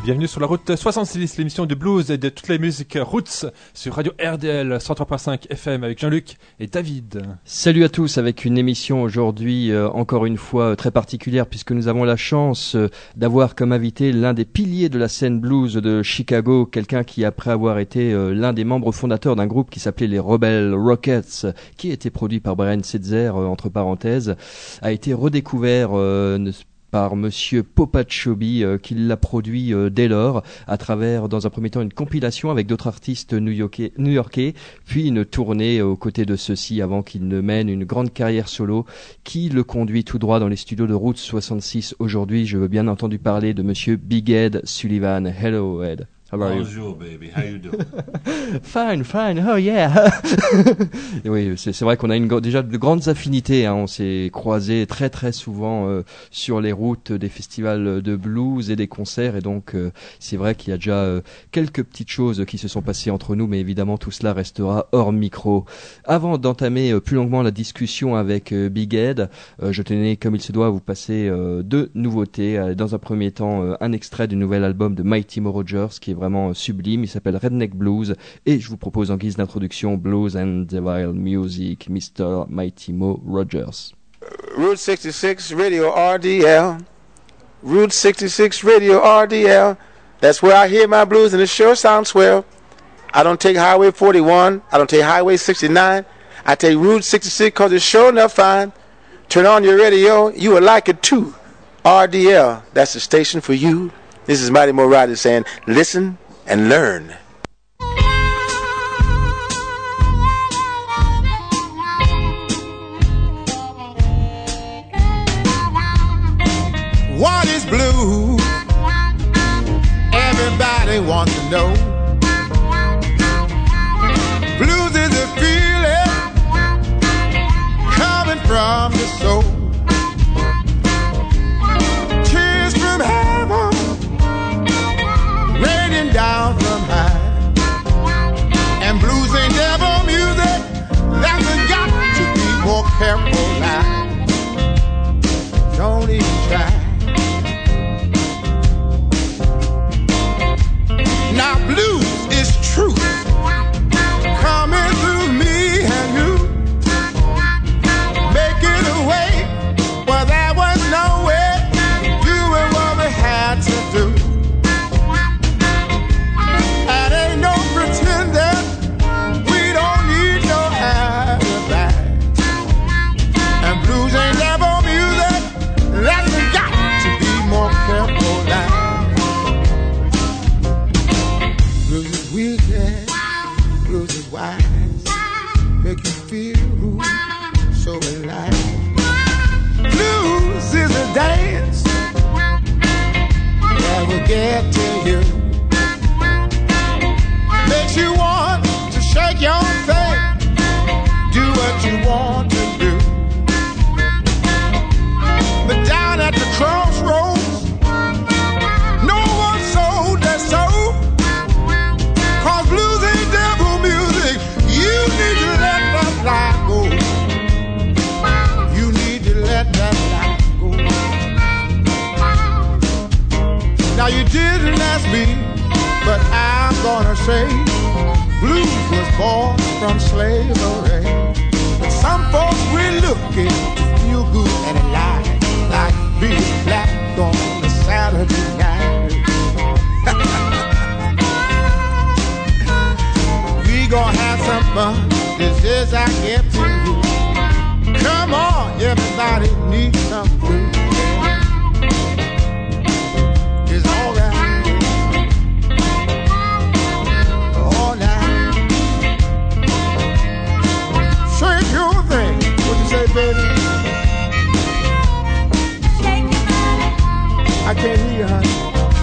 bienvenue sur la route 66, l'émission de blues et de toutes les musiques roots sur Radio RDL 103.5 FM avec Jean-Luc et David. Salut à tous, avec une émission aujourd'hui encore une fois très particulière puisque nous avons la chance d'avoir comme invité l'un des piliers de la scène blues de Chicago, quelqu'un qui après avoir été l'un des membres fondateurs d'un groupe qui s'appelait les Rebel Rockets, qui a été produit par Brian Setzer entre parenthèses, a été redécouvert par monsieur Popachobi qui l'a produit dès lors à travers dans un premier temps une compilation avec d'autres artistes new-yorkais, puis une tournée aux côtés de ceux-ci avant qu'il ne mène une grande carrière solo qui le conduit tout droit dans les studios de Route 66. Aujourd'hui, je veux bien entendu parler de monsieur Big Ed Sullivan. Hello Ed. Bonjour, baby. How you doing? Fine. Oh yeah. Et oui, c'est vrai qu'on a déjà de grandes affinités. Hein. On s'est croisés très très souvent sur les routes des festivals de blues et des concerts. Et donc, c'est vrai qu'il y a déjà quelques petites choses qui se sont passées entre nous, mais évidemment tout cela restera hors micro. Avant d'entamer plus longuement la discussion avec Big Ed, je tenais, comme il se doit, à vous passer deux nouveautés. Dans un premier temps, un extrait du nouvel album de Mighty Mo Rogers, qui est vraiment sublime. Il s'appelle Redneck Blues et je vous propose en guise d'introduction Blues and the Wild Music, Mr. Mighty Mo Rogers. Route 66 Radio RDL, Route 66 Radio RDL, that's where I hear my blues and it sure sounds swell. I don't take Highway 41, I don't take Highway 69, I take Route 66 cause it's sure enough fine. Turn on your radio, you will like it too. RDL, that's the station for you. This is Mighty Mo Rogers saying, listen and learn. What is blue? Everybody wants to know. Blues is a feeling coming from the soul. Tears from heaven raining down from high, and blues ain't devil music. That's got to be more careful now. Don't even try. Now blues is truth coming through me and you, making a way where there was no way, doing what we had to do. Make you feel so alive. Blues is a dance that will get to you. Makes you want to shake your thing, do what you want to do. But down at the crossroads, no one sold their soul, cause blues ain't devil music. You need to let that light go. You need to let that light go. Now you didn't ask me, but I'm gonna say blues was born from slavery. But some folks we're looking to feel good and alive, like being black on a Saturday night. We gonna have some fun. This is our gift to you. Come on, everybody needs some blues. It's alright. Alright. Shake your thing. What you say, baby? Shake your body. I can't hear you, honey.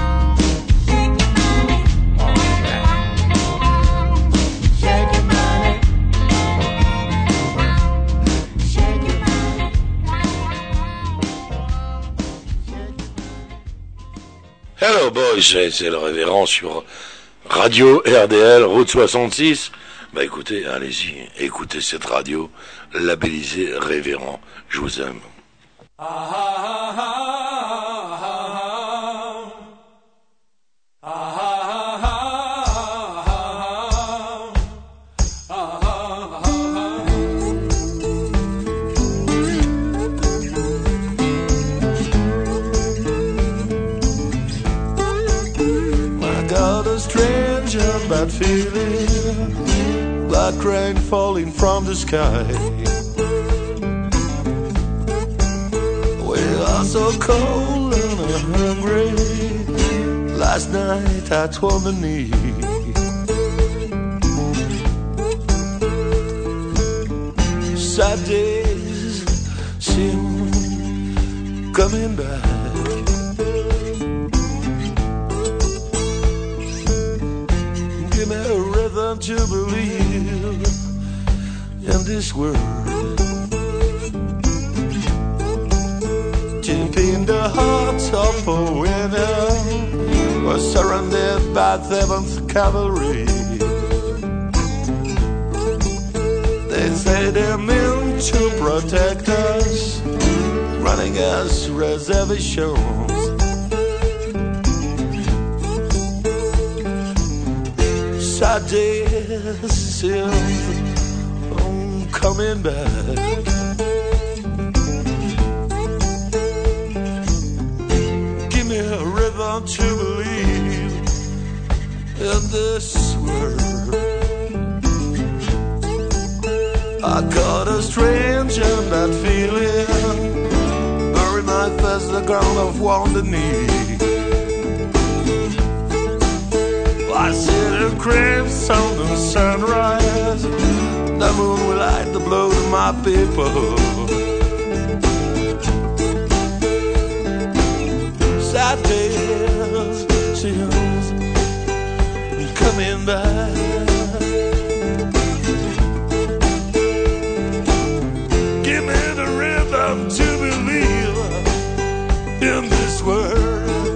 Hello boys, c'est le révérend sur Radio RDL, Route 66. Bah écoutez, allez-y, écoutez cette radio labellisée révérend. Je vous aime. feeling like rain falling from the sky. We are so cold and hungry. Last night I told the knee. Sad days seem coming back. Give me a rhythm to believe in this world. Deep in the heart of a winner, was surrounded by 7th Cavalry. They say they're meant to protect us, running as reservations. Sad days still coming back. Give me a rhythm to believe in this world. I got a strange and bad feeling, bury my face in the ground of Wounded Knee. I see the crimson and sunrise, the moon will light the blood of my people. Sad days seems coming back. Give me the rhythm to believe in this world.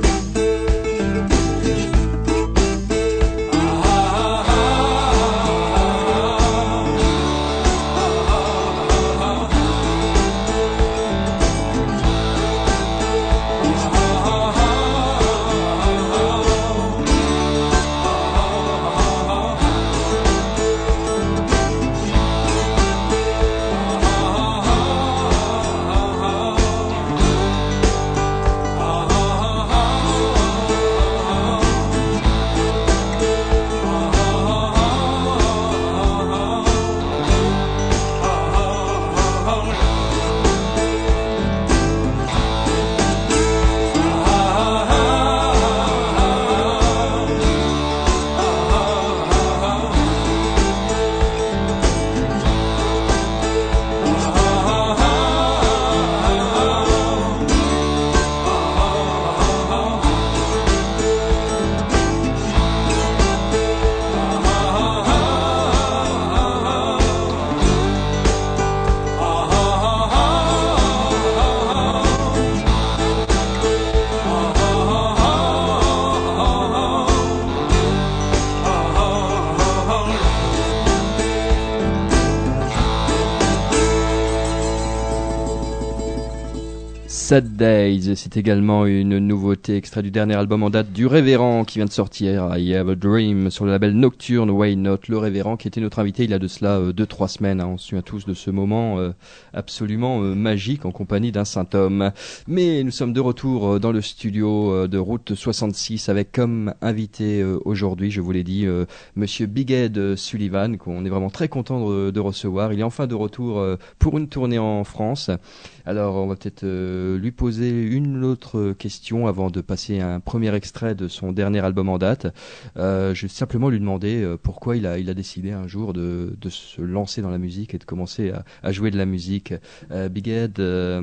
Sad Days, c'est également une nouveauté extrait du dernier album en date du Révérend qui vient de sortir, I Have a Dream, sur le label Nocturne, Why Not, le Révérend qui était notre invité il y a de cela 2-3 semaines, hein. On se souvient tous de ce moment absolument magique en compagnie d'un saint homme. Mais nous sommes de retour dans le studio de Route 66 avec comme invité aujourd'hui, je vous l'ai dit, monsieur Big Ed Sullivan, qu'on est vraiment très content de recevoir. Il est enfin de retour pour une tournée en France. Alors on va peut-être lui poser une autre question avant de passer un premier extrait de son dernier album en date. Je vais simplement lui demander pourquoi il a décidé un jour de se lancer dans la musique et de commencer à jouer de la musique. Big Ed,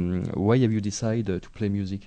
why have you decided to play music?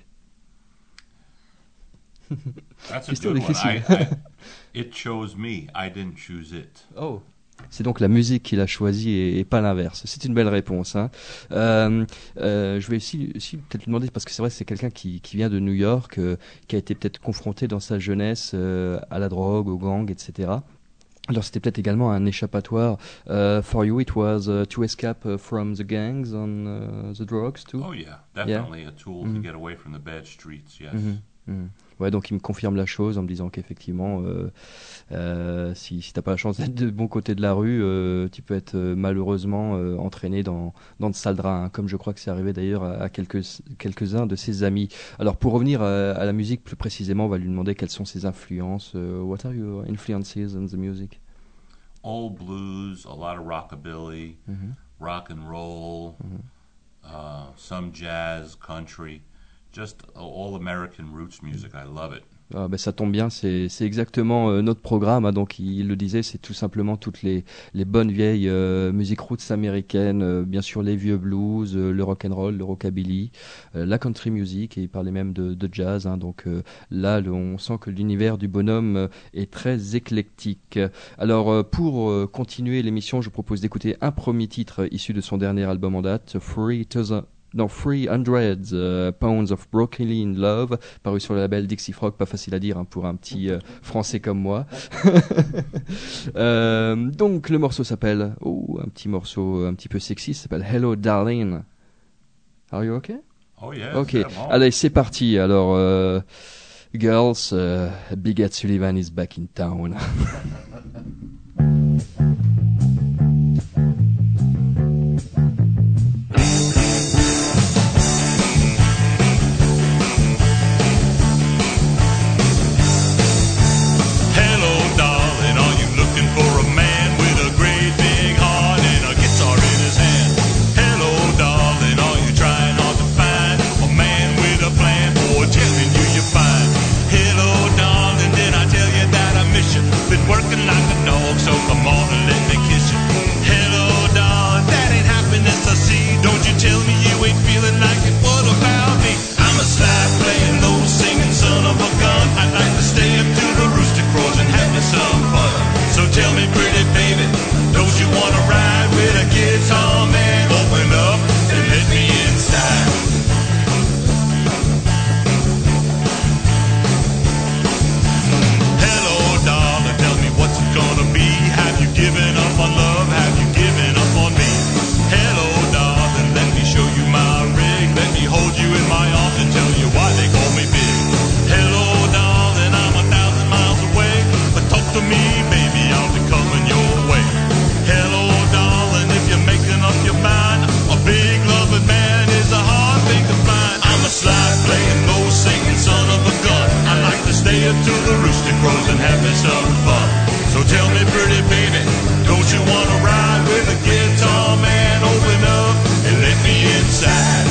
That's a good one. It chose me. I didn't choose it. Oh. C'est donc la musique qu'il a choisie et pas l'inverse. C'est une belle réponse. Hein. Je vais aussi peut-être lui demander, parce que c'est vrai que c'est quelqu'un qui vient de New York, qui a été peut-être confronté dans sa jeunesse à la drogue, au gang, etc. Alors c'était peut-être également un échappatoire. For you, it was to escape from the gangs and the drugs too. Oh yeah, definitely a tool to get away from the bad streets. Yes. Ouais, donc il me confirme la chose en me disant qu'effectivement, si t'as pas la chance d'être de bon côté de la rue, tu peux être malheureusement entraîné dans de sales draps, hein, comme je crois que c'est arrivé d'ailleurs à quelques-uns de ses amis. Alors pour revenir à la musique plus précisément, on va lui demander quelles sont ses influences. What are your influences in the music? old blues, a lot of rockabilly, rock and roll, some jazz, country, just all American roots music. I love it. Ah, ben ça tombe bien, c'est exactement notre programme. Hein, donc il le disait, c'est tout simplement toutes les bonnes vieilles musiques roots américaines, bien sûr les vieux blues, le rock and roll, le rockabilly, la country music, et il parlait même de jazz. Hein, donc là, on sent que l'univers du bonhomme est très éclectique. Alors pour continuer l'émission, je propose d'écouter un premier titre issu de son dernier album en date, 300 Pounds of Broccoli in Love, paru sur le label Dixie Frog, pas facile à dire hein, pour un petit français comme moi. Donc le morceau s'appelle, un petit morceau un petit peu sexy, s'appelle Hello Darling. Are you okay? Oh yeah. Ok, allez c'est parti. Alors, girls, Big Ed Sullivan is back in town. Working like a dog, so come on and let me kiss you. Hello, darling, that ain't happiness I see. Don't you tell me you ain't feeling like it. What about me? I'm a slide playing, low singing son of a gun. I'd like to stay up to the rooster crows and have me some fun. So tell me, pretty baby, don't you wanna ride with a guitar man? Open up and let me inside. Gonna be, have you given up on love? Have you given up on me? Hello, darling, let me show you my rig. Let me hold you in my arms and tell you why they call me big. Hello, darling, I'm 1,000 miles away, but talk to me, baby, I'll be coming your way. Hello, darling, if you're making up your mind, a big loving man is a hard thing to find. I'm a slide playing, low singing son of a gun. I like to stay up to the rooster crows and have me some fun. So tell me, pretty baby, don't you wanna ride with a guitar man? Open up and let me inside.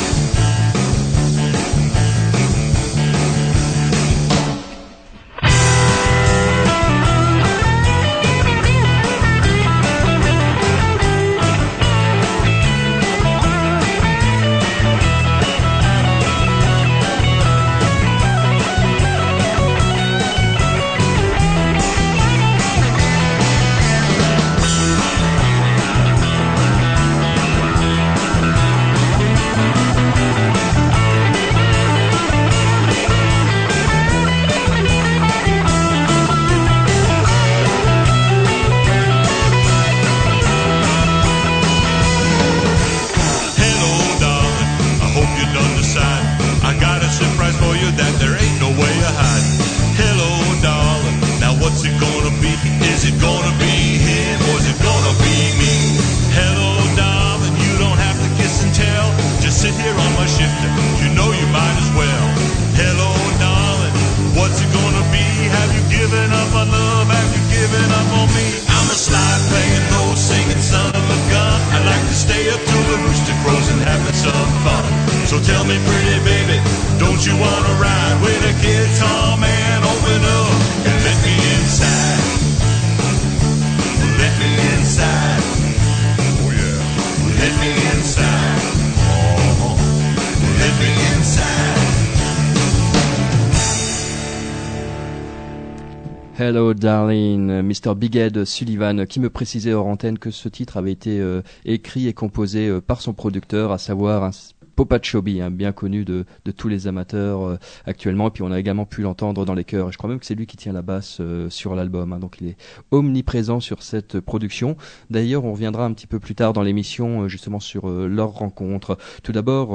Hello Darling, Mr. Big Ed Sullivan, qui me précisait hors antenne que ce titre avait été écrit et composé par son producteur, à savoir Popa Chobi, bien connu de tous les amateurs actuellement. Et puis on a également pu l'entendre dans les chœurs. Je crois même que c'est lui qui tient la basse sur l'album. Donc il est omniprésent sur cette production. D'ailleurs, on reviendra un petit peu plus tard dans l'émission justement sur leur rencontre. Tout d'abord,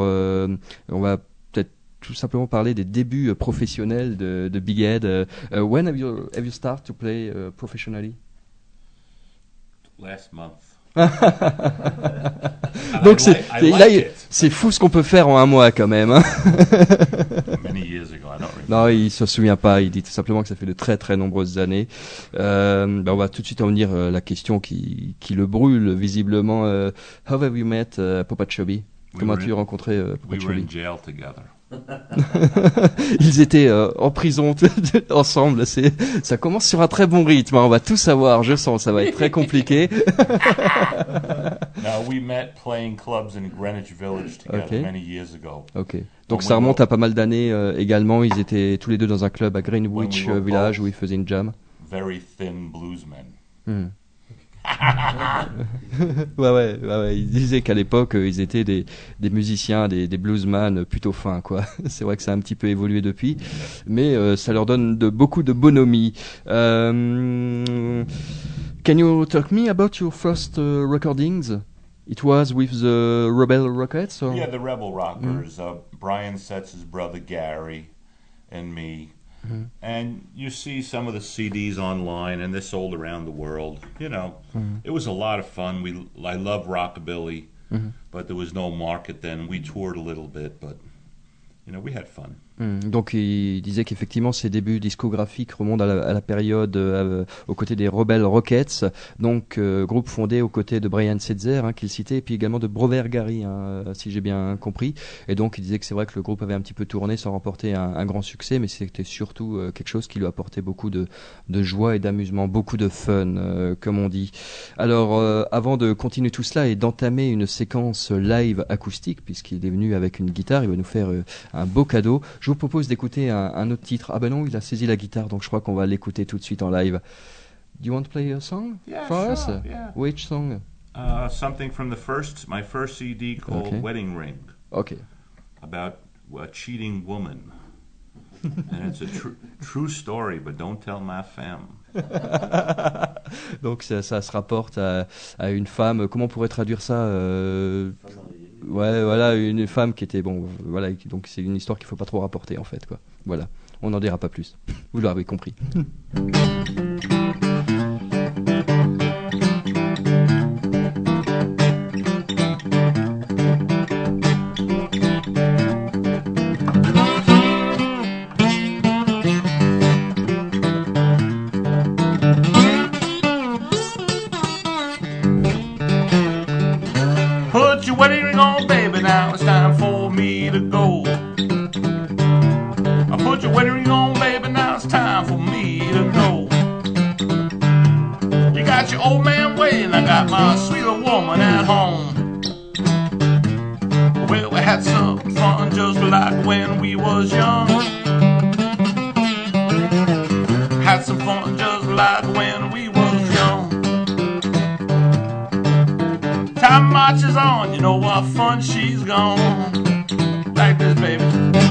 on va peut-être tout simplement parler des débuts professionnels de Big Ed. When have you started to play professionally? Last month. Donc c'est fou ce qu'on peut faire en un mois quand même. Many years ago? I don't remember. Non, il se souvient pas. Il dit tout simplement que ça fait de très très nombreuses années. On va tout de suite en venir à la question qui le brûle visiblement. How have you met Papa Chubby? Comment as-tu rencontré Papa We were Chubby? in jail together. Ils étaient en prison ensemble. Ça commence sur un très bon rythme. On va tout savoir. Je sens, ça va être très compliqué. No, we met playing clubs in Greenwich Village together Okay. many years ago. Ok. Donc ça remonte à pas mal d'années également. Ils étaient tous les deux dans un club à Greenwich When we were Village both où ils faisaient une jam. Very thin bluesmen. Ouais. Ils disaient qu'à l'époque, ils étaient des musiciens, des bluesman plutôt fins, quoi. C'est vrai que ça a un petit peu évolué depuis, mais ça leur donne beaucoup de bonhomie. Can you talk me about your first recordings? It was with the Rebel Rockets, or? Yeah, the Rebel Rockers. Brian Setz's brother Gary and me. And you see some of the CDs online, and they're sold around the world. You know, it was a lot of fun. I love rockabilly, but there was no market then. We toured a little bit, but you know, we had fun. Donc il disait qu'effectivement ses débuts discographiques remontent à la période aux côtés des Rebel Rockets, donc groupe fondé aux côtés de Brian Setzer qu'il citait, et puis également de Brother Gary, si j'ai bien compris. Et donc il disait que c'est vrai que le groupe avait un petit peu tourné sans remporter un grand succès, mais c'était surtout quelque chose qui lui apportait beaucoup de joie et d'amusement, beaucoup de fun, comme on dit. Alors avant de continuer tout cela et d'entamer une séquence live acoustique, puisqu'il est venu avec une guitare, il va nous faire un beau cadeau. Je vous propose d'écouter un autre titre. Ah ben non, il a saisi la guitare, donc je crois qu'on va l'écouter tout de suite en live. Do you want to play a song for us? Yeah. Which song? Something from my first CD called Okay. Wedding Ring, Ok. about a cheating woman. And it's a true story, but don't tell my fam. Donc ça se rapporte à une femme. Comment on pourrait traduire ça? Ouais, voilà, une femme qui était voilà. Donc c'est une histoire qu'il faut pas trop rapporter en fait, quoi. Voilà, on n'en dira pas plus. Vous l'avez compris. Put your wedding ring on, baby, now it's time for me to go. I put your wedding ring on, baby, now it's time for me to go. You got your old man waiting, I got my sweet little woman at home. Well, we had some fun just like when we was young. Had some fun just like when we was young. Time marches on, you know what fun she's gone. Like this, baby.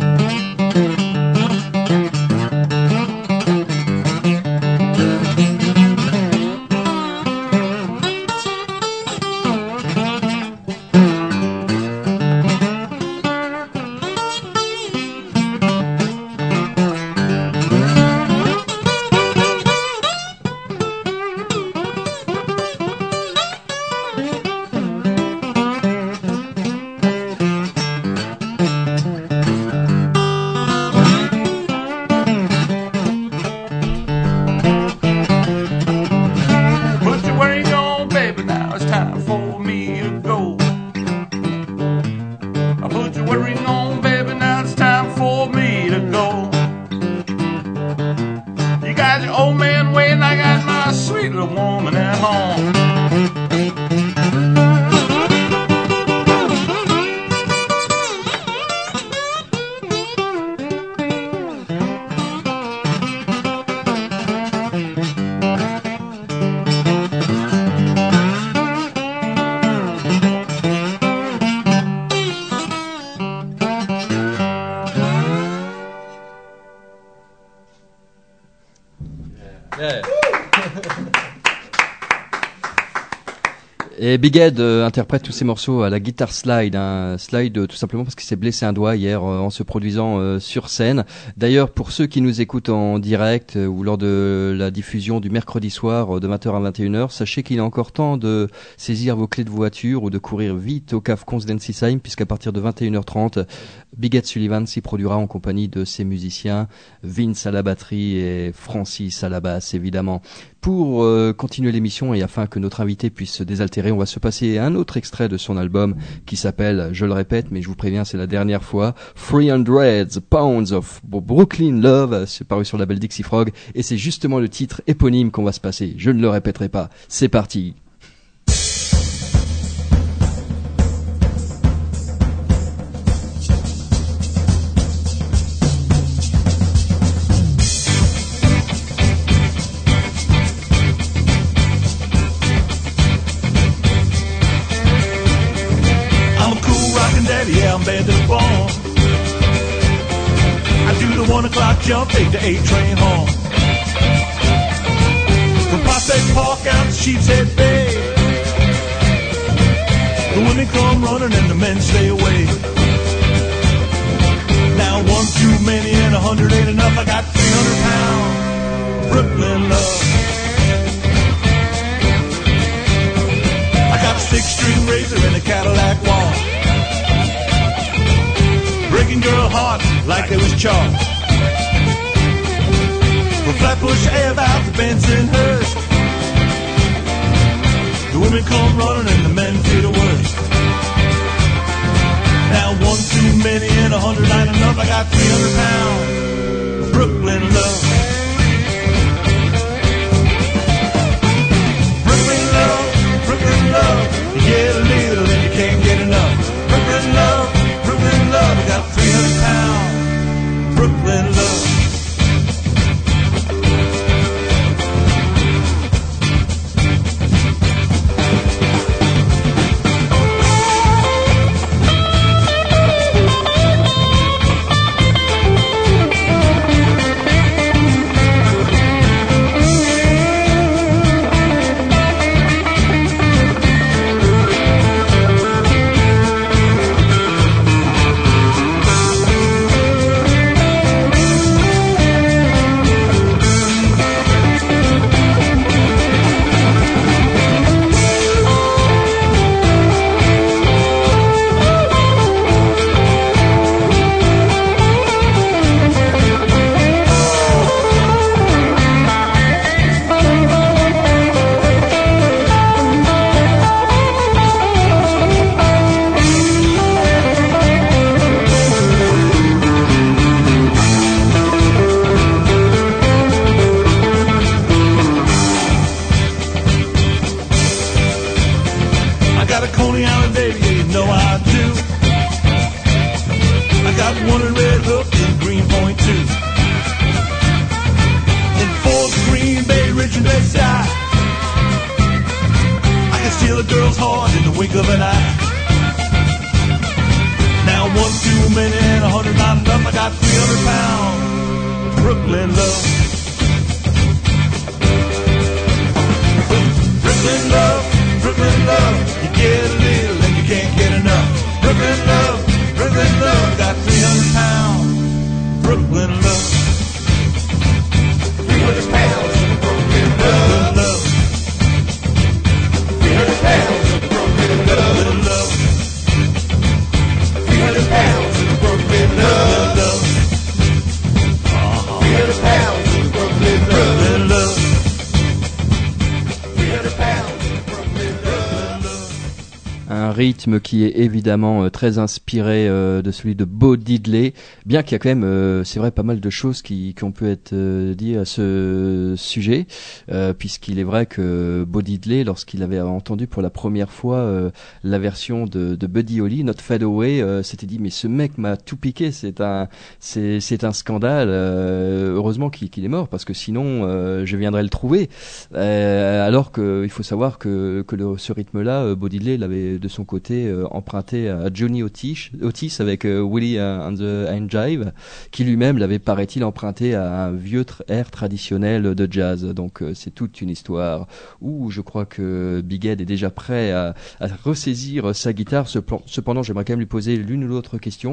Put your wedding on, baby, now it's time for me to go. I put your wedding on, baby, now it's time for me to go. You got your old man waiting, I got my sweet little woman at home. Et Big Ed interprète tous ces morceaux à la guitare slide, un slide tout simplement parce qu'il s'est blessé un doigt hier en se produisant sur scène. D'ailleurs, pour ceux qui nous écoutent en direct ou lors de la diffusion du mercredi soir de 20h à 21h, sachez qu'il est encore temps de saisir vos clés de voiture ou de courir vite au cave Consdensisheim, puisqu'à partir de 21h30, Big Ed Sullivan s'y produira en compagnie de ses musiciens, Vince à la batterie et Francis à la basse, évidemment. Pour continuer l'émission et afin que notre invité puisse se désaltérer, on va se passer un autre extrait de son album qui s'appelle, je le répète, mais je vous préviens, c'est la dernière fois, 300 Pounds of Brooklyn Love, c'est paru sur le label Dixie Frog, et c'est justement le titre éponyme qu'on va se passer. Je ne le répéterai pas. C'est parti. Yeah, I'm bad to the bone. I do the 1 o'clock jump, take the 8 train home. From Prospect Park out to Sheepshead Bay, the women come running and the men stay away. Now 1 too many and 100 ain't enough. I got 300 pounds Brooklyn love. I got a 6-string razor and a Cadillac wall, breaking girl heart like they was chalk. From Flatbush Ave out to Bensonhurst, the women come running and the men feel the worst. Now 1 too many and 100 ain't enough. I got 300 pounds Brooklyn love. Brooklyn love, Brooklyn love. You get a little and you can't get enough. Brooklyn love, Brooklyn love. I got 300 pounds Brooklyn love. Rythme qui est évidemment très inspiré de celui de Bo Diddley, bien qu'il y a quand même, c'est vrai, pas mal de choses qui ont pu être dites à ce sujet, puisqu'il est vrai que Bo Diddley, lorsqu'il avait entendu pour la première fois la version de Buddy Holly, Not Fade Away, s'était dit mais ce mec m'a tout piqué, c'est un scandale. Heureusement qu'il est mort, parce que sinon je viendrais le trouver. Alors que il faut savoir que ce rythme-là, Bo Diddley l'avait de son côté emprunté à Johnny Otis avec Willie and the Jive, qui lui-même l'avait, paraît-il, emprunté à un vieux air traditionnel de jazz. Donc c'est toute une histoire où je crois que Big Ed est déjà prêt à ressaisir sa guitare. Cependant, j'aimerais quand même lui poser l'une ou l'autre question.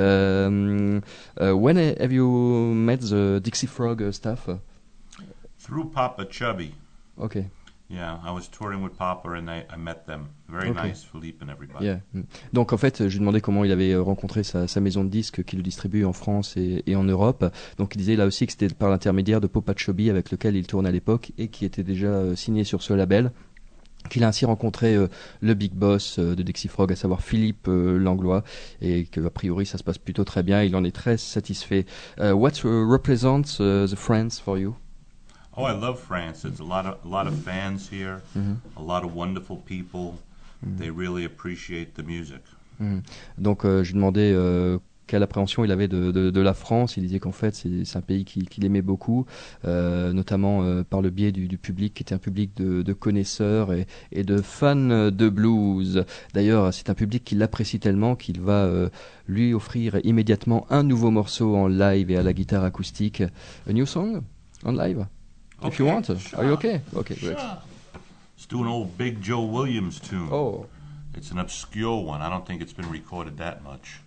When have you met the Dixie Frog staff? Through Papa Chubby. Okay. Yeah, I was touring with Papa and I met them. Very Okay. nice, Philippe and everybody. Yeah. Donc en fait, je lui demandais comment il avait rencontré sa maison de disques qui le distribue en France et en Europe. Donc il disait là aussi que c'était par l'intermédiaire de Popa Chubby avec lequel il tournait à l'époque et qui était déjà signé sur ce label. Qu'il a ainsi rencontré le big boss de Dixie Frog, à savoir Philippe Langlois, et que a priori ça se passe plutôt très bien. Il en est très satisfait. What represents the France for you? Oh, I love France. It's a lot of fans here, a lot of wonderful people. They really appreciate the music. Donc je lui demandais quelle appréhension il avait de la France. Il disait qu'en fait c'est un pays qu'il aimait beaucoup, notamment par le biais du public qui était un public de connaisseurs et de fans de blues. D'ailleurs c'est un public qui l'apprécie tellement qu'il va lui offrir immédiatement un nouveau morceau en live et à la guitare acoustique. A new song on live? If you want. Sure. Are you okay? Okay, great. Sure. Let's do an old Big Joe Williams tune. Oh. It's an obscure one. I don't think it's been recorded that much.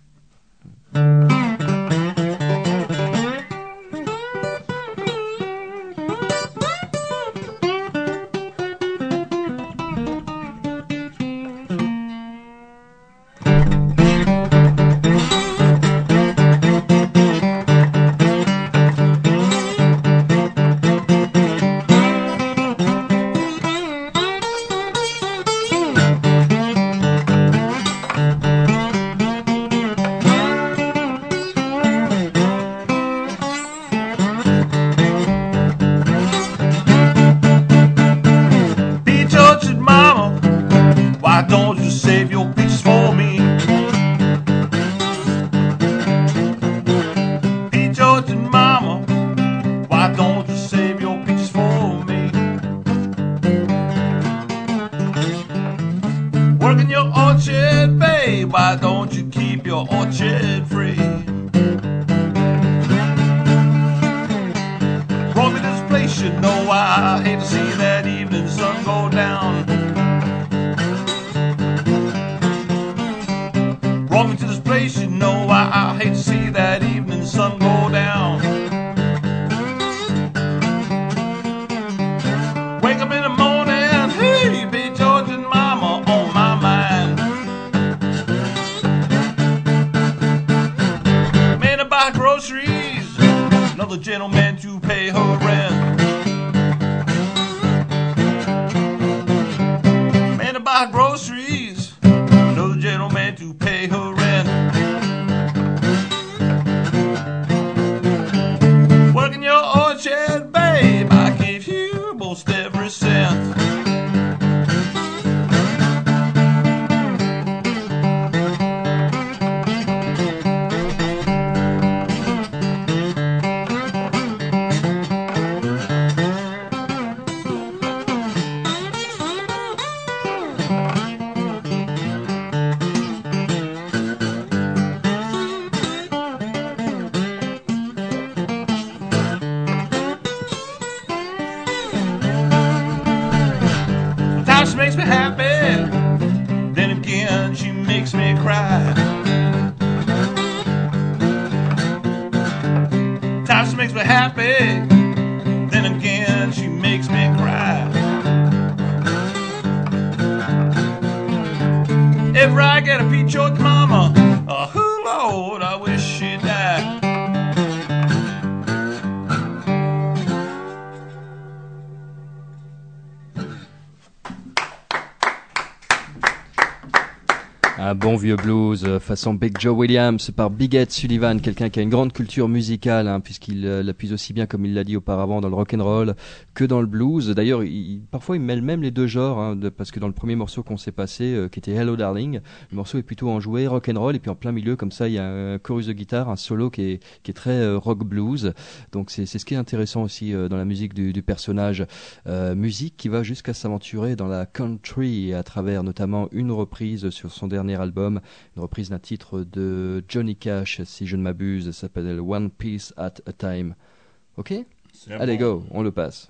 Un bon vieux blues façon Big Joe Williams par Big Ed Sullivan, quelqu'un qui a une grande culture musicale, puisqu'il l'appuie aussi bien, comme il l'a dit auparavant, dans le rock'n'roll que dans le blues. D'ailleurs, parfois il mêle même les deux genres, parce que dans le premier morceau qu'on s'est passé, qui était Hello Darling, le morceau est plutôt enjoué, rock'n'roll, et puis en plein milieu, comme ça, il y a un chorus de guitare, un solo qui est très rock blues. Donc c'est ce qui est intéressant aussi dans la musique du personnage. Musique qui va jusqu'à s'aventurer dans la country, à travers notamment une reprise sur son dernier album, une reprise d'un titre de Johnny Cash, si je ne m'abuse, ça s'appelle One Piece at a Time. Ok? Allez, go, on le passe.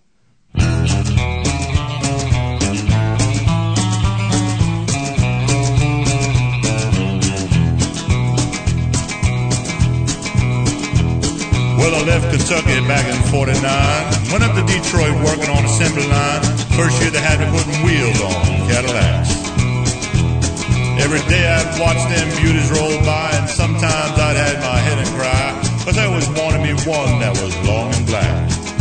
Well, I left Kentucky back in 49. Went up to Detroit working on assembly line. First year they had me putting wheels on Cadillacs. Every day I'd watch them beauties roll by, and sometimes I'd had my head and cry, 'cause I always wanted me one that was long and black.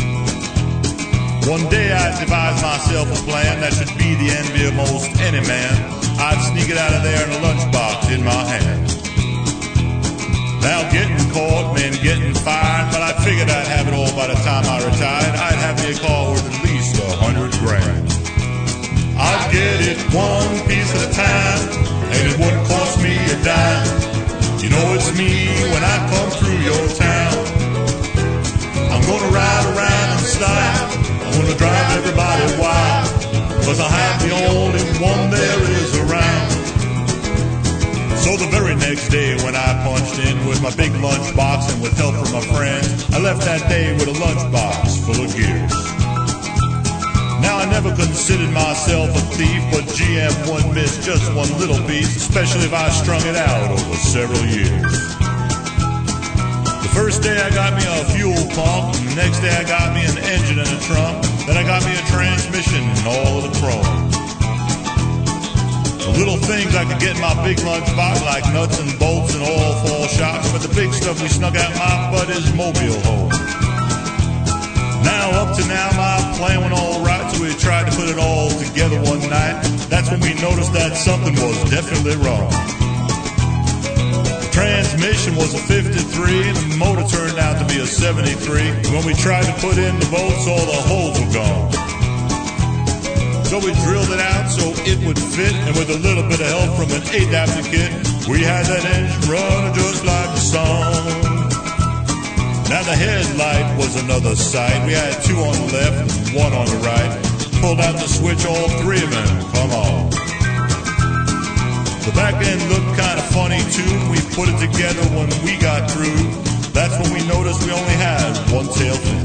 One day I'd devise myself a plan that should be the envy of most any man. I'd sneak it out of there in a lunchbox in my hand. Now getting caught meant getting fired, but I figured I'd have it all by the time I retired. I'd have me a car worth at least $100 grand. I'd get it one piece at a time, and it wouldn't cost me a dime. You know it's me when I come through your town. I'm gonna ride around in style. I'm gonna drive everybody wild, 'cause I have the only one there is around. So the very next day when I punched in with my big lunchbox and with help from my friends, I left that day with a lunchbox full of gears. Now I never considered myself a thief, but GM wouldn't miss just one little piece, especially if I strung it out over several years. The first day I got me a fuel pump, and the next day I got me an engine and a trunk, then I got me a transmission and all of the chrome. The little things I could get in my big lunchbox, like nuts and bolts and all fall shocks, but the big stuff we snuck out my butt is mobile home. Now up to now my plan went all right, so we tried to put it all together one night. That's when we noticed that something was definitely wrong. The transmission was a 53 and the motor turned out to be a 73. When we tried to put in the bolts, all the holes were gone. So we drilled it out so it would fit, and with a little bit of help from an adapter kit, we had that engine running just like the song. Now the headlight was another sight. We had two on the left and one on the right. Pulled out the switch, all three of them come on. The back end looked kind of funny too. We put it together when we got through. That's when we noticed we only had one tail fin.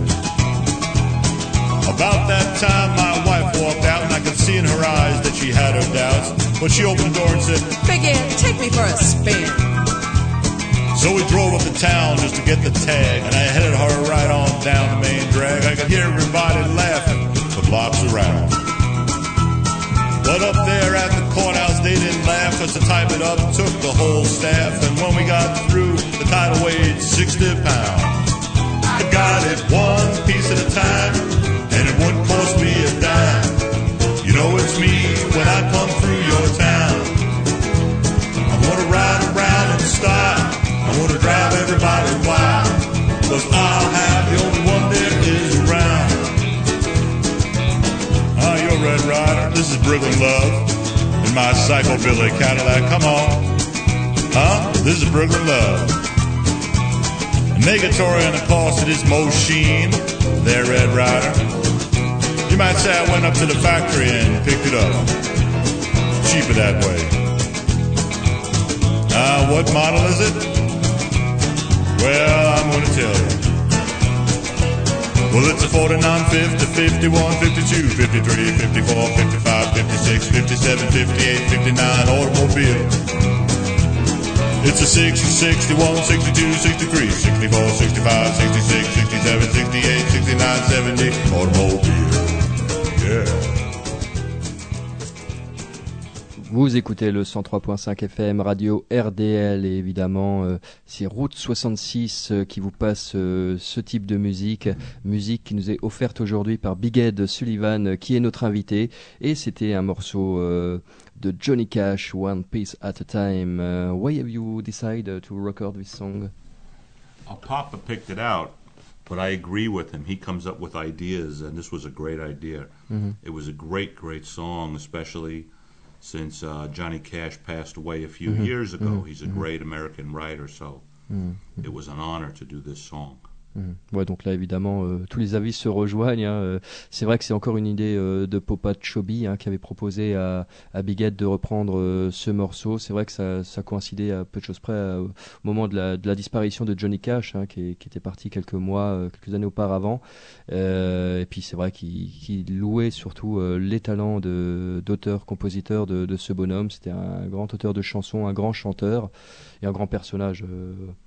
About that time my wife walked out, and I could see in her eyes that she had her doubts. But she opened the door and said, "Big Ed, take me for a spin." So we drove up to town just to get the tag, and I headed her right on down the main drag. I could hear everybody laughing for blocks around. But up there at the courthouse they didn't laugh, 'cause to type it up took the whole staff. And when we got through, the title weighed 60 pounds. I got it one piece at a time, and it wouldn't cost me a dime. You know it's me when I come through your town. I'm gonna ride around in style. I wanna drive everybody wild, 'cause I'll have the only one there is around. Ah, you're Red Rider. This is Brooklyn Love in my psychobilly Cadillac. Come on. Huh? This is Brooklyn Love. Negatory on the cost of this Mosheen. There, Red Rider. You might say I went up to the factory and picked it up. Cheaper that way. What model is it? Well, I'm going to tell you. Well, it's a 49, 50, 51, 52, 53, 54, 55, 56, 57, 58, 59 automobile. It's a 60, 61, 62, 63, 64, 65, 66, 67, 68, 69, 70 automobile. Yeah. Vous écoutez le 103.5 FM Radio RDL et évidemment c'est Route 66 qui vous passe ce type de musique qui nous est offerte aujourd'hui par Big Ed Sullivan qui est notre invité, et c'était un morceau de Johnny Cash, One Piece at a Time. Why have you decided to record this song? Papa picked it out, but I agree with him. He comes up with ideas, and this was a great idea. Mm-hmm. It was a great song, especially since Johnny Cash passed away a few years ago. He's a great American writer, so it was an honor to do this song. Ouais, donc là évidemment tous les avis se rejoignent. C'est vrai que c'est encore une idée de Popa Chobi qui avait proposé à Big Ed de reprendre ce morceau. C'est vrai que ça coïncidait à peu de choses près au moment de la disparition de Johnny Cash, qui était parti quelques années auparavant. Et puis c'est vrai qu'il louait surtout les talents d'auteur-compositeur de ce bonhomme. C'était un grand auteur de chansons, un grand chanteur et un grand personnage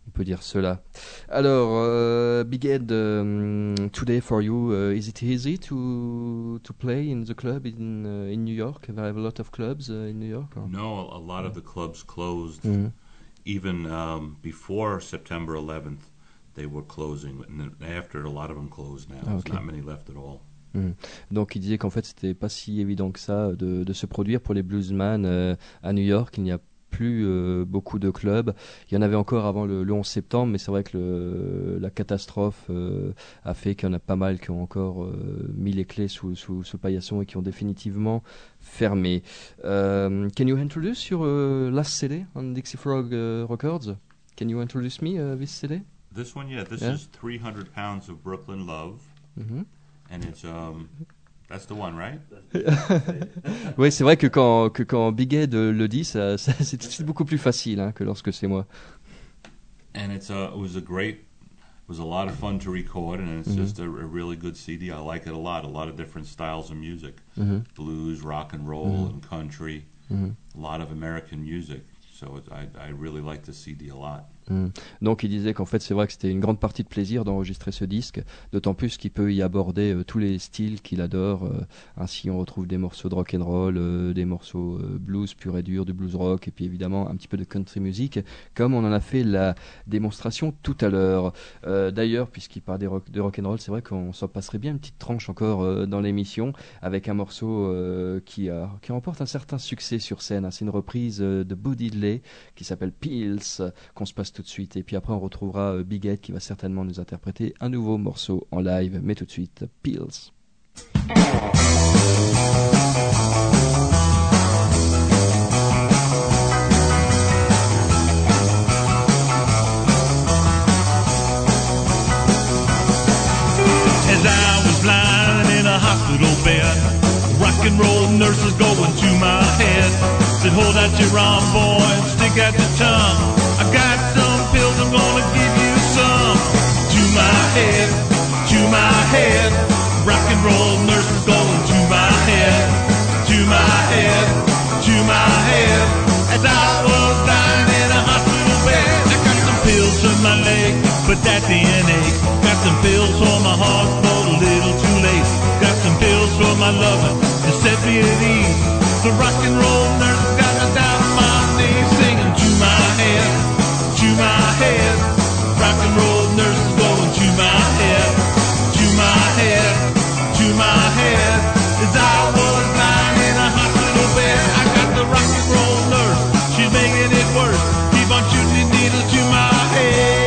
On peut dire cela. Alors, Big Ed, today for you, is it easy to play in the club in New York? There are a lot of clubs in New York? Or? No, a lot of the clubs closed. Mm-hmm. Even before September 11th, they were closing. And then after, a lot of them closed now. There's not many left at all. Donc il disait qu'en fait c'était pas si évident que ça de se produire pour les bluesman à New York. Il n'y a plus beaucoup de clubs. Il y en avait encore avant le 11 septembre, mais c'est vrai que la catastrophe a fait qu'il y en a pas mal qui ont encore mis les clés sous ce paillasson et qui ont définitivement fermé. Can you introduce your last CD on Dixie Frog Records? Can you introduce me this CD? This one, yeah. This is 300 Pounds of Brooklyn Love. Mm-hmm. And it's that's the one, right? Oui, c'est vrai que quand Big Ed le dit, c'est tout de suite beaucoup plus facile que lorsque c'est moi. And it was a lot of fun to record, and it's just a really good CD. I like it a lot of different styles of music, blues, rock and roll, and country, a lot of American music. So I really like the CD a lot. Donc il disait qu'en fait c'est vrai que c'était une grande partie de plaisir d'enregistrer ce disque, d'autant plus qu'il peut y aborder tous les styles qu'il adore. Ainsi on retrouve des morceaux de rock and roll, des morceaux blues pur et dur, du blues rock, et puis évidemment un petit peu de country music, comme on en a fait la démonstration tout à l'heure. D'ailleurs, puisqu'il parle de rock and roll, c'est vrai qu'on s'en passerait bien une petite tranche encore dans l'émission avec un morceau qui remporte un certain succès sur scène. C'est une reprise de Bo Diddley qui s'appelle Pills, qu'on se passe tout de suite, et puis après on retrouvera Big Ed qui va certainement nous interpréter un nouveau morceau en live, mais tout de suite Pills. As I was lying in a hospital bed, rock and roll nurses going to my head, said hold out your arm boy and stick out your tongue, I got some pills, I'm gonna give you some. To my head, rock and roll nurses going to my head, to my head, to my head. As I was lying in a hospital bed, I got some pills for my leg, but that didn't ache. Got some pills for my heart, but a little too late. Got some pills for my loving to set me at ease. The rock and roll nurse got me down on my knees, singing to my head, to my head. Rock and roll nurses going to my head, to my head, to my head. As I was lying in a hospital bed, I got the rock and roll nurse, she's making it worse. Keep on shooting needles to my head.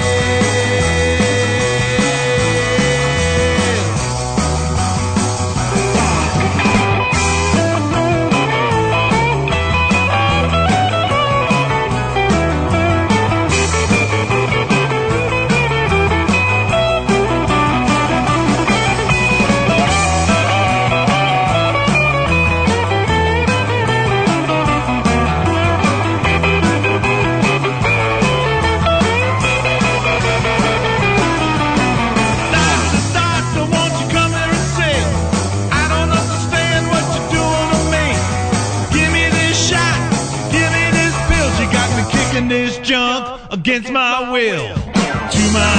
This junk against my will. To my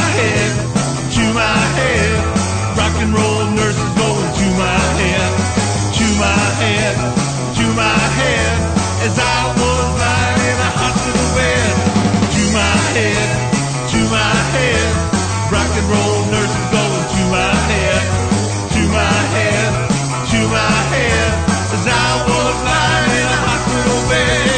head, rock and roll nurses going to my head, to my head, to my head. As I was lying in a hospital bed, to my head, rock and roll nurses going to my head, to my head, to my head. As I was lying in a hospital bed.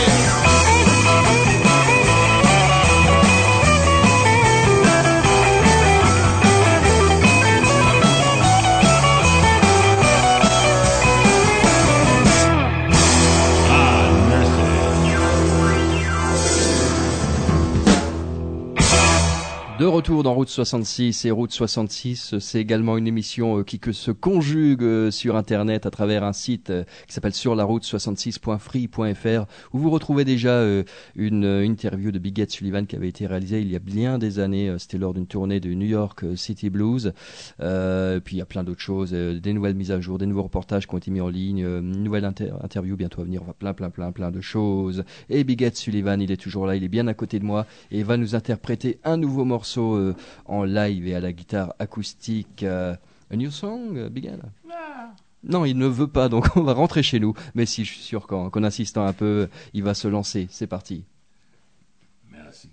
retour dans Route 66, et Route 66, c'est également une émission qui se conjugue sur Internet à travers un site qui s'appelle surlaroute66.free.fr, où vous retrouvez déjà une interview de Big Ed Sullivan qui avait été réalisée il y a bien des années. C'était lors d'une tournée de New York City Blues. Puis il y a plein d'autres choses, des nouvelles mises à jour, des nouveaux reportages qui ont été mis en ligne, une nouvelle interview bientôt à venir, on va plein de choses. Et Big Ed Sullivan, il est toujours là, il est bien à côté de moi et il va nous interpréter un nouveau morceau en live et à la guitare acoustique. A new song, Big Ed? Non, il ne veut pas, donc on va rentrer chez nous. Mais si, je suis sûr qu'en insistant un peu, il va se lancer. C'est parti. Merci.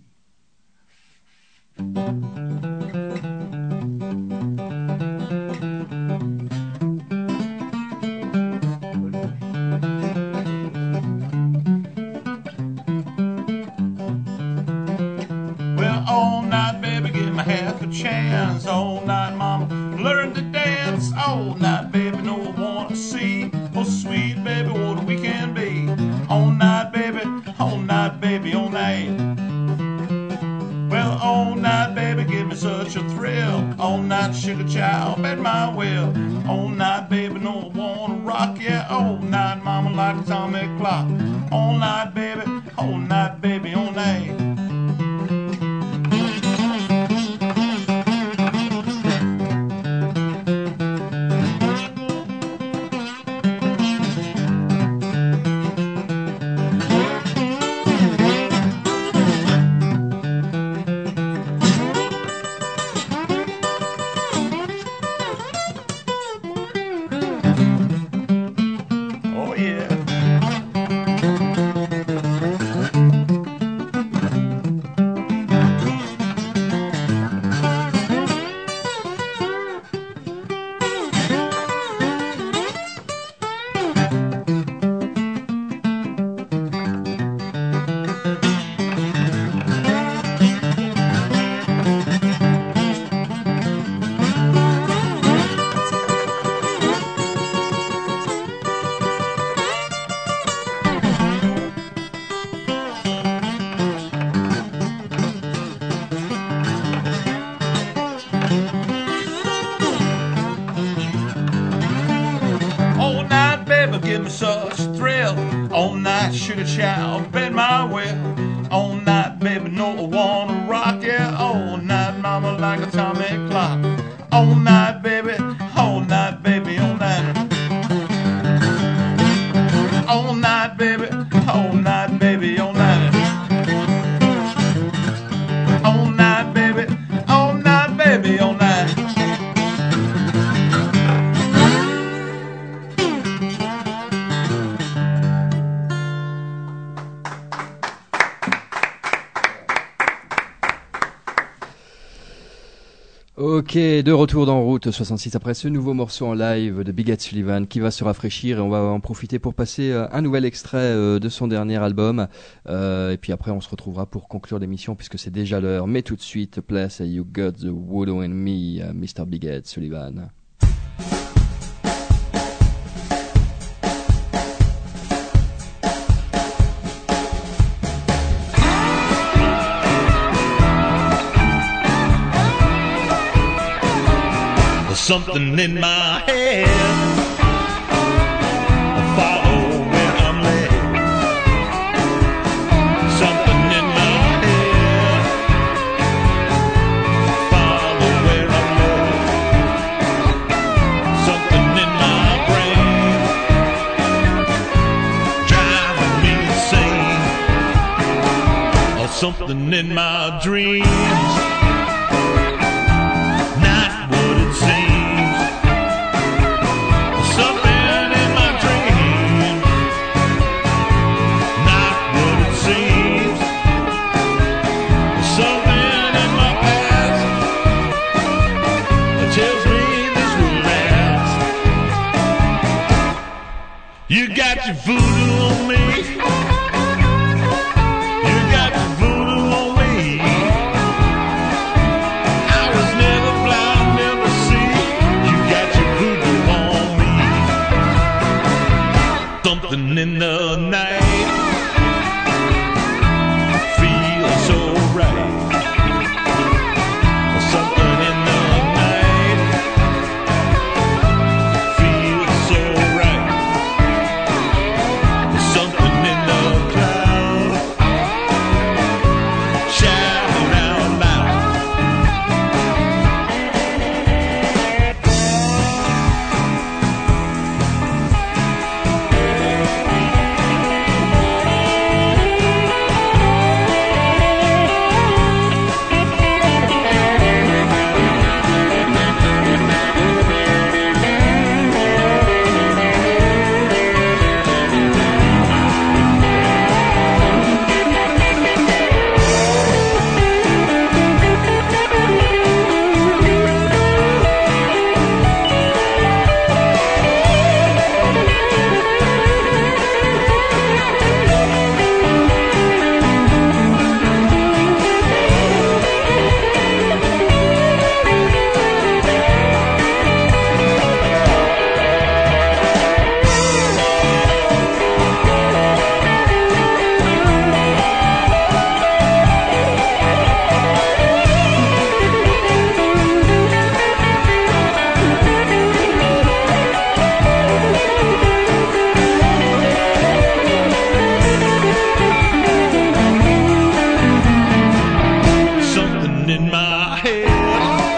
All night, baby, give me half a chance. All night, mama, learn to dance. All night, baby, no one wanna see. Oh, sweet baby, what we can be. All night, baby, all night, baby, all night. Well, all night, baby, give me such a thrill. All night, sugar child, at my will. All night, baby, no one wanna rock. Yeah, all night, mama, like a atomic clock. All night, baby, all night, baby, all night. Sugar child, bend my will. All night, baby, no I wanna rock. Yeah, all night, mama, like a atomic clock. All night, baby, all night, baby, all night. All night, baby, all night, baby, all night. All night, baby, all night, baby, all night. Ok, de retour dans Route 66 après ce nouveau morceau en live de Big Ed Sullivan qui va se rafraîchir et on va en profiter pour passer un nouvel extrait de son dernier album et puis après on se retrouvera pour conclure l'émission puisque c'est déjà l'heure. Mais tout de suite, place à You Got the Voodoo in Me, Mr. Big Ed Sullivan. Something in my head, I follow where I'm led. Something in my head, follow where I'm led. Something in my brain, driving me insane. Or something in my dreams, not what it seems. You got your voodoo on me. You got your voodoo on me. my head.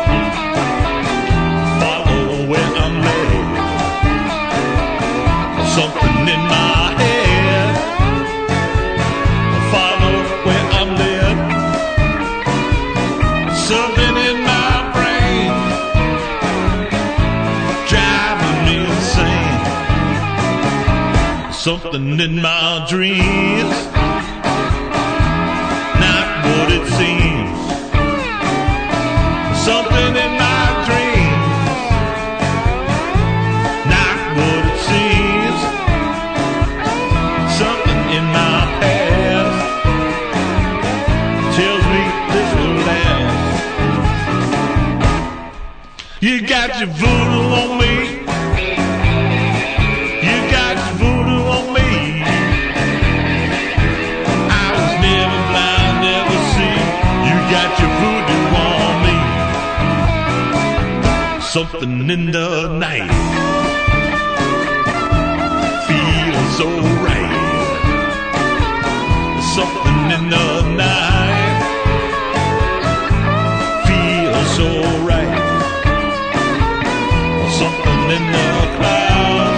Follow where I'm led. Something in my head. Follow where I'm led. Something in my brain driving me insane. Something in my dreams, not what it seems. Something in my dreams, not what it seems. Something in my past tells me this will last. You got your voodoo on me. You got your voodoo on me. I was never blind, never see. You got your voodoo on me. Something in the night, feeling so right. Something in the night, feeling so right. Something in the clouds,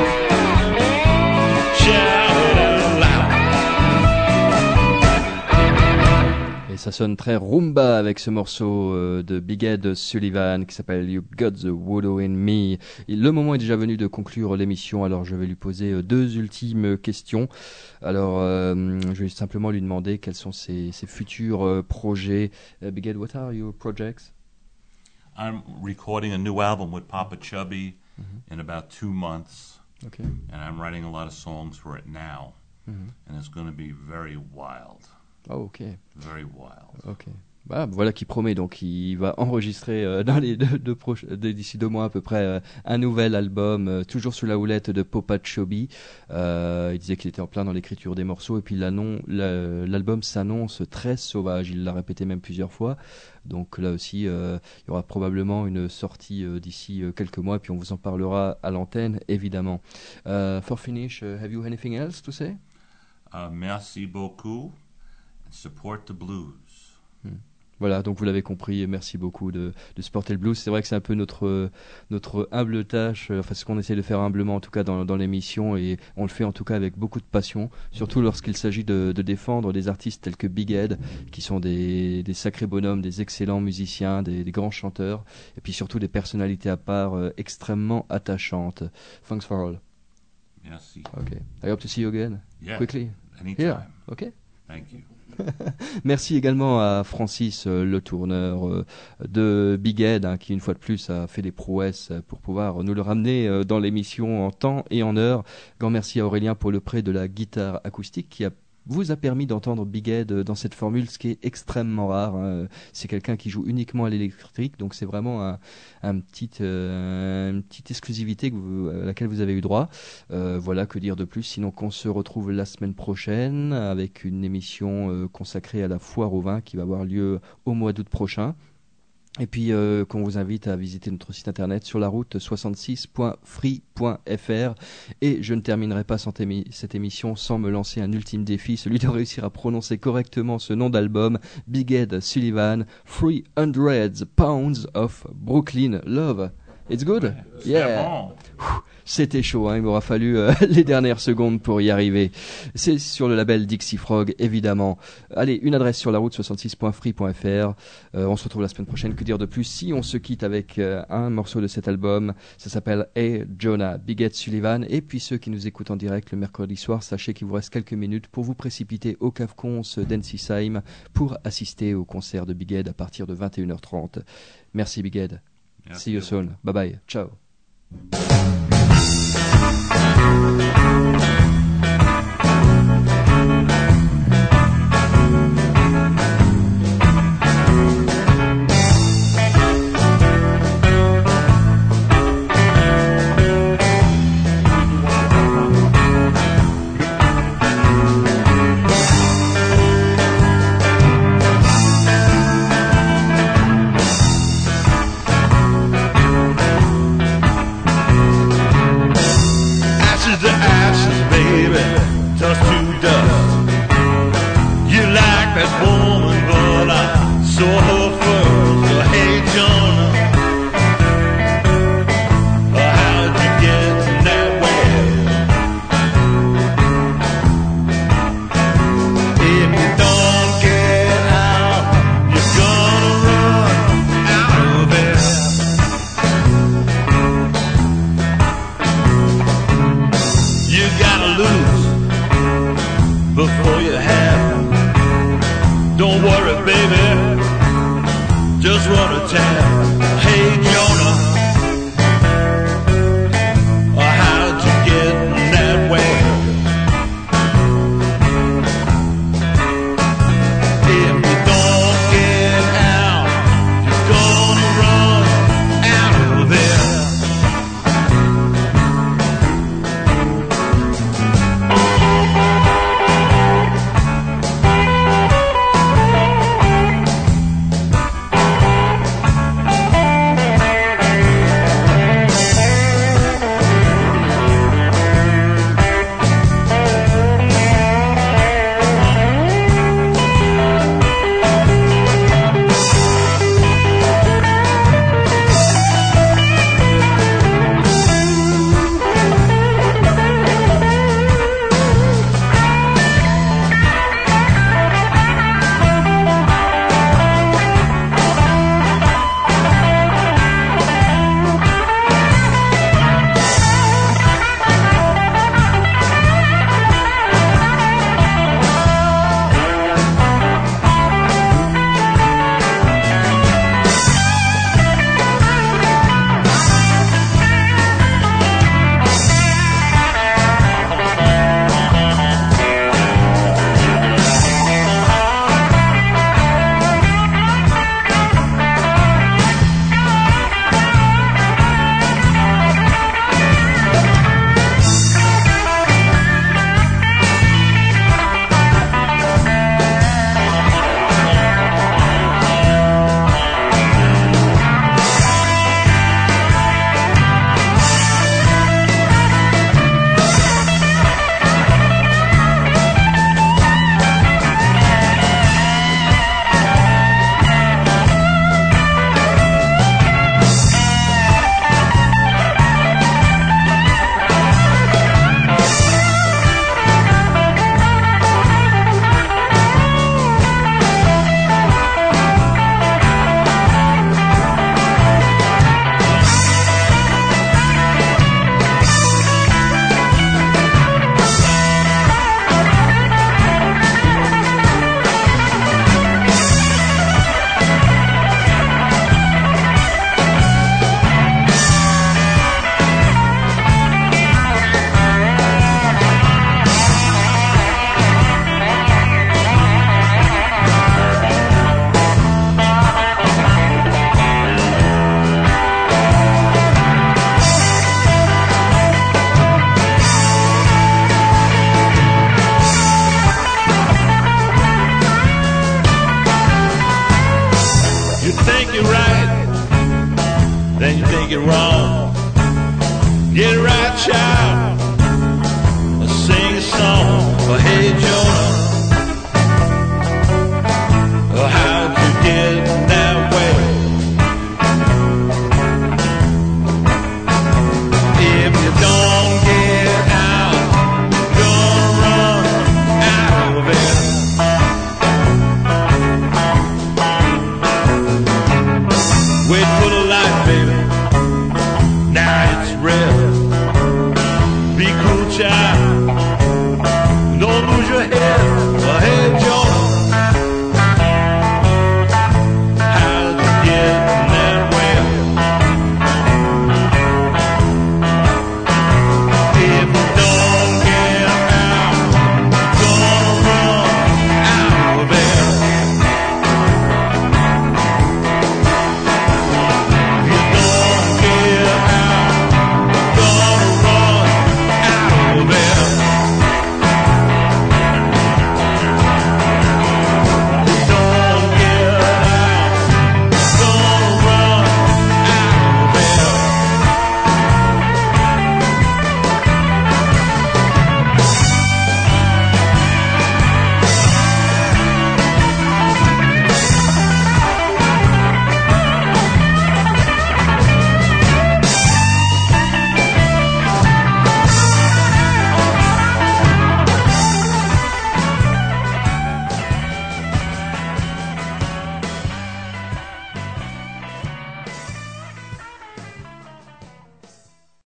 shout it loud. Et ça sonne très rumba avec ce morceau de Big Ed Sullivan qui s'appelle You Got the Voodoo in Me. Et le moment est déjà venu de conclure l'émission, alors je vais lui poser deux ultimes questions. Alors je vais simplement lui demander quels sont ses futurs projets. Big Ed, what are your projects? I'm recording a new album with Papa Chubby in about 2 months. Okay. And I'm writing a lot of songs for it now. And it's going to be very wild. Oh, ok. Very wild. Ok. Bah, voilà qui promet, donc il va enregistrer dans les d'ici 2 mois à peu près un nouvel album, toujours sous la houlette de Papa Chubby. Il disait qu'il était en plein dans l'écriture des morceaux et puis l'album s'annonce très sauvage, il l'a répété même plusieurs fois. Donc là aussi, il y aura probablement une sortie d'ici quelques mois et puis on vous en parlera à l'antenne évidemment. For finish, have you anything else to say? Merci beaucoup. Support the blues. Voilà, donc vous l'avez compris, merci beaucoup de supporter le blues. C'est vrai que c'est un peu notre humble tâche, enfin ce qu'on essaie de faire humblement en tout cas dans l'émission, et on le fait en tout cas avec beaucoup de passion, surtout lorsqu'il s'agit de défendre des artistes tels que Big Ed, qui sont des sacrés bonhommes, des excellents musiciens, des grands chanteurs, et puis surtout des personnalités à part extrêmement attachantes. Thanks for all. Merci. Okay. I hope to see you again. Yeah. Quickly. Anytime. Yeah. Okay. Thank you. Merci également à Francis, le tourneur de Big Ed, qui une fois de plus a fait des prouesses pour pouvoir nous le ramener dans l'émission en temps et en heure. Grand merci à Aurélien pour le prêt de la guitare acoustique qui vous a permis d'entendre Big Ed dans cette formule, ce qui est extrêmement rare. C'est quelqu'un qui joue uniquement à l'électrique, donc c'est vraiment une petite exclusivité à laquelle vous avez eu droit. Voilà, que dire de plus, sinon qu'on se retrouve la semaine prochaine avec une émission consacrée à la foire au vin qui va avoir lieu au mois d'août prochain. Et puis qu'on vous invite à visiter notre site internet sur la route 66.free.fr. Et je ne terminerai pas cette émission sans me lancer un ultime défi, celui de réussir à prononcer correctement ce nom d'album, Big Ed Sullivan, 300 Pounds of Brooklyn Love. It's good? Yeah. Bon. C'était chaud, il m'aura fallu les dernières secondes pour y arriver. C'est sur le label Dixie Frog, évidemment. Allez, une adresse sur la route 66.free.fr. On se retrouve la semaine prochaine. Que dire de plus? Si on se quitte avec un morceau de cet album, ça s'appelle Hey Jonah, Big Ed Sullivan. Et puis ceux qui nous écoutent en direct le mercredi soir, sachez qu'il vous reste quelques minutes pour vous précipiter au Cave Cons d'Ensisheim pour assister au concert de Big Ed à partir de 21h30. Merci Big Ed. Merci. See you soon. Bye bye. Ciao. town. Hey Jonah, how'd you get that way? If you don't get out, you're gonna run out of there. Then you think it wrong. Get it right, child. Sing a song. Oh, hey, Joe.